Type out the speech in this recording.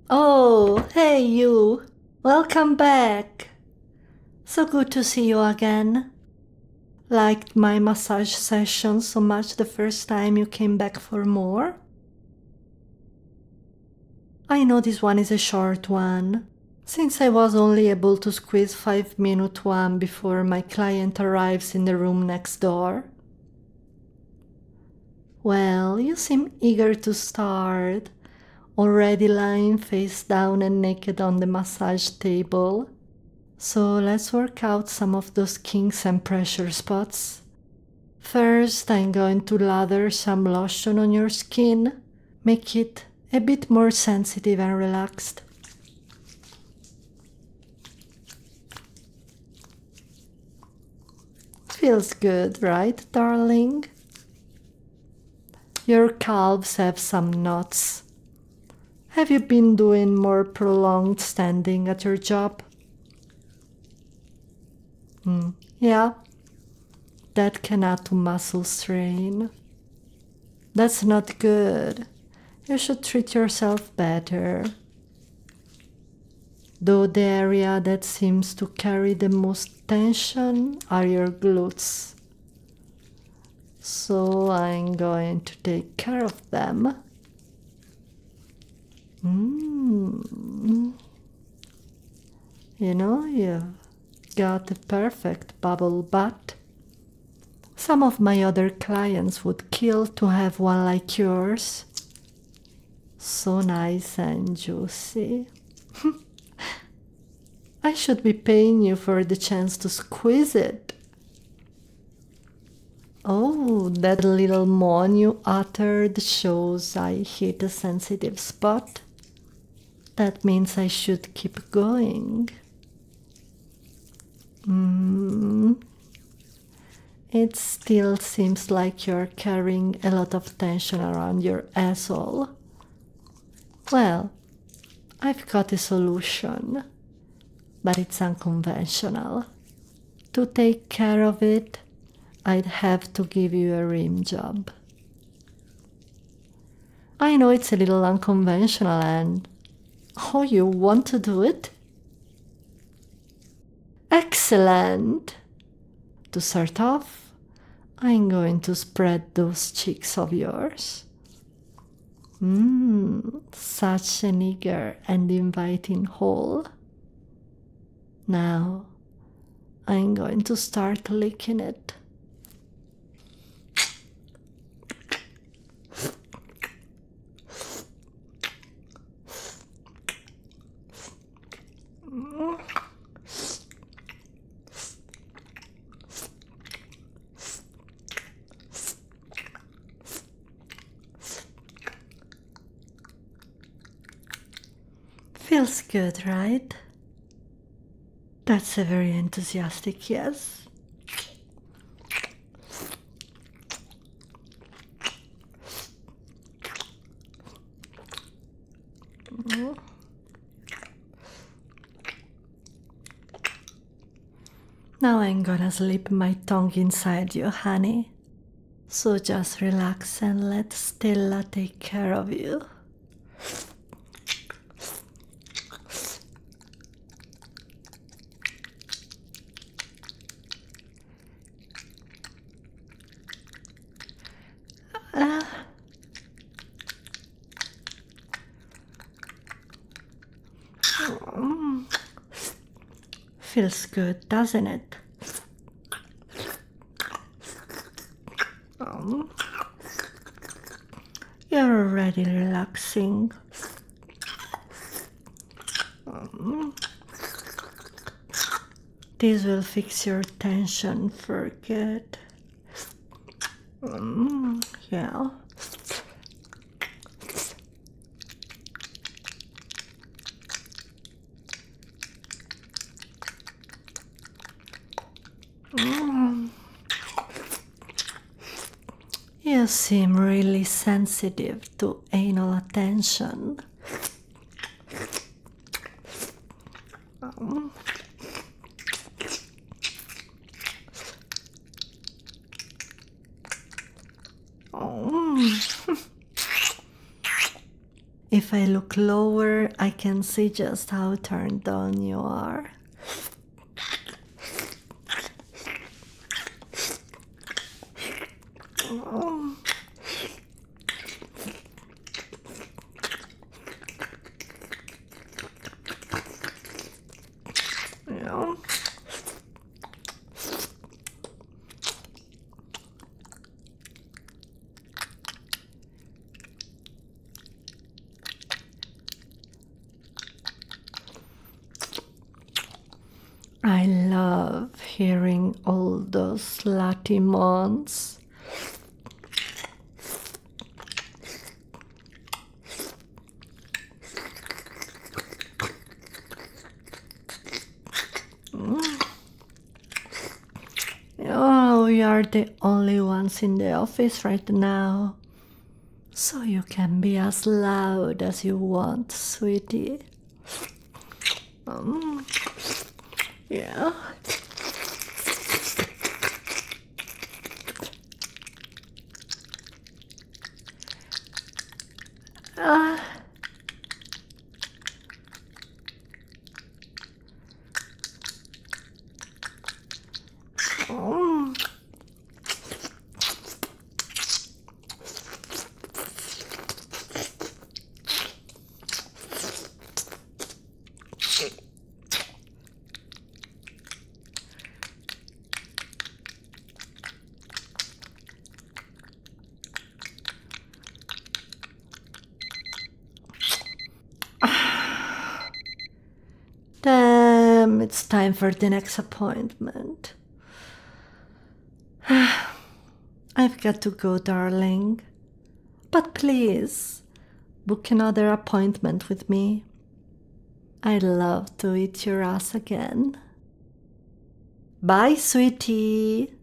Oh, hey you! Welcome back! So good to see you again. Liked my massage session so much the first time you came back for more? I know this one is a short one, since I was only able to squeeze 5-minute one before my client arrives in the room next door. Well, you seem eager to start, already lying face down and naked on the massage table. So let's work out some of those kinks and pressure spots. First, I'm going to lather some lotion on your skin, make it a bit more sensitive and relaxed. Feels good, right, darling? Your calves have some knots. Have you been doing more prolonged standing at your job? Yeah, that can add to muscle strain. That's not good. You should treat yourself better. Though the area that seems to carry the most tension are your glutes. So I'm going to take care of them. You know, you've got a perfect bubble butt. Some of my other clients would kill to have one like yours. So nice and juicy. I should be paying you for the chance to squeeze it. Oh, that little moan you uttered shows I hit a sensitive spot. That means I should keep going. It still seems like you're carrying a lot of tension around your asshole. Well, I've got a solution, but it's unconventional. To take care of it, I'd have to give you a rim job. I know it's a little unconventional and... Oh, you want to do it? Excellent! To start off, I'm going to spread those cheeks of yours. Such an eager and inviting hole. Now, I'm going to start licking it. Feels good, right? That's a very enthusiastic yes. Now I'm gonna slip my tongue inside you, honey. So just relax and let Stella take care of you. Feels good, doesn't it? You're already relaxing. This will fix your tension for good. Yeah. You seem really sensitive to anal attention. If I look lower, I can see just how turned on you are. Oh. Yeah. I love hearing all those slutty moans. Oh, we are the only ones in the office right now. So you can be as loud as you want, sweetie. Yeah. Ah. Mm. Damn, it's time for the next appointment. I've got to go, darling. But please, book another appointment with me. I'd love to eat your ass again. Bye, sweetie.